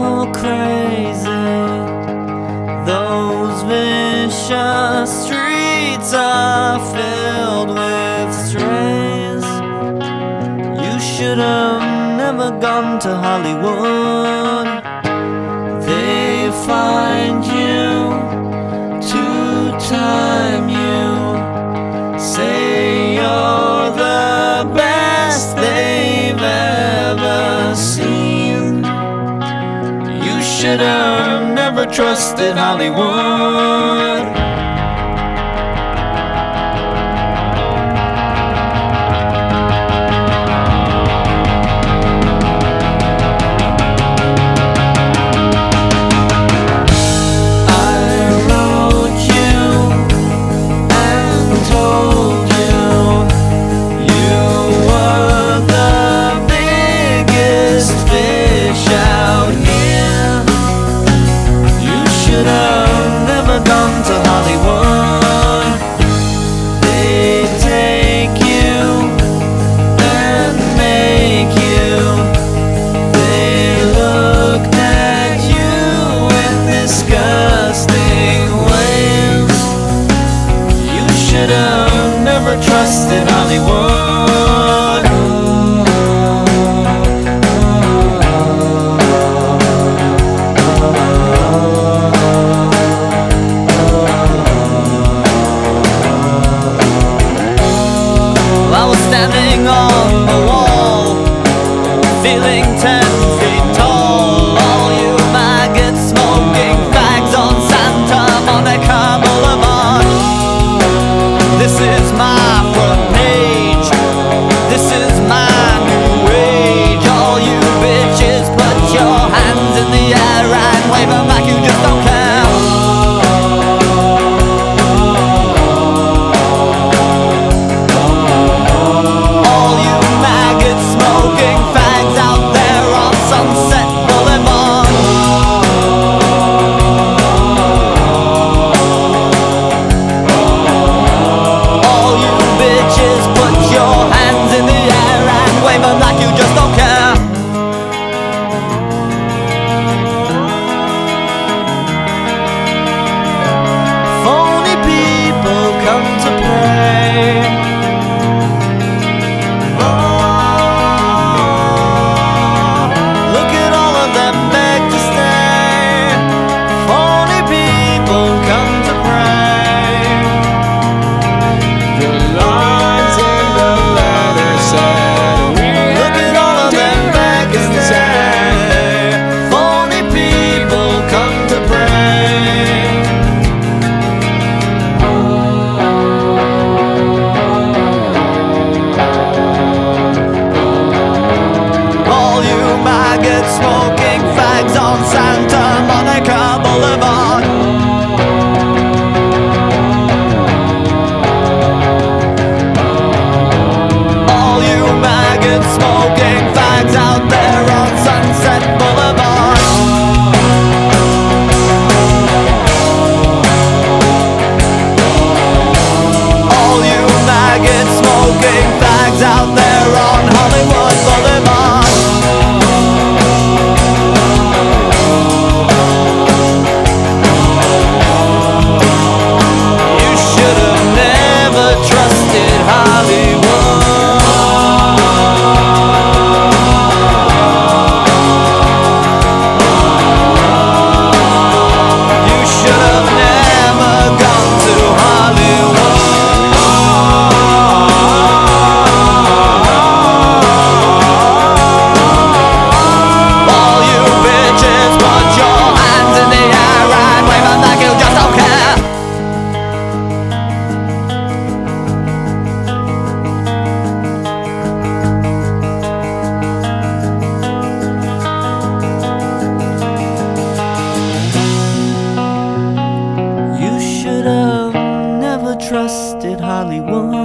all crazy. Those vicious streets are filled with strays. You should have never gone to Hollywood. They find you to time you, say you're the best they've ever seen. You should have never trusted Hollywood. Never trusted Hollywood. I was standing on the wall, feeling 10 feet tall. All you maggots smoking fags on Santa Monica Boulevard. This is my front page. This is my new age. All you bitches, put your hands in the air and wave them like you just don't care. All you maggots smoking fags out there on Sunset Boulevard. Put your hands in the air and wave them like you just don't care. Phony people come to play. Oh, look at all of them beg to stay. Phony people come to pray. The lines in the letter said, look at all of them back and say, phony people come to pray. All you maggots smoking fags on Santa Monica Boulevard. Smoking fags out there on Sunset Boulevard. All you maggots smoking fags out there on Hollywood Boulevard. You should have never trusted Hollywood. Trusted Hollywood.